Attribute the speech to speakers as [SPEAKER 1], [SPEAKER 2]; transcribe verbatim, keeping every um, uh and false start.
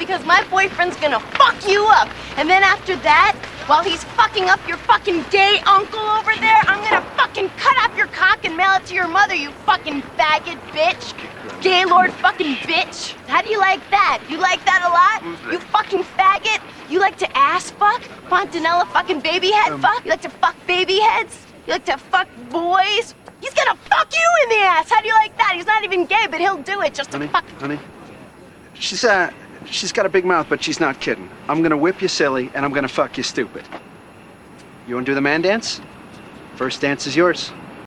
[SPEAKER 1] because my boyfriend's gonna fuck you up. And then after that, while he's fucking up your fucking gay uncle over there, I'm gonna fucking cut off your cock and mail it to your mother, you fucking faggot bitch. Gaylord fucking bitch. How do you like that? You like that a lot? You fucking faggot? You like to ass fuck? Fontanella fucking baby head
[SPEAKER 2] Um,
[SPEAKER 1] fuck? You like to fuck baby heads? You like to fuck boys? He's gonna fuck you in the ass. How do you like that? He's not even gay, but he'll do it just to
[SPEAKER 2] Honey,
[SPEAKER 1] fuck.
[SPEAKER 2] honey, she's, uh, she's got a big mouth, but she's not kidding. I'm gonna whip you silly, and I'm gonna fuck you stupid. You wanna do the man dance? First dance is yours.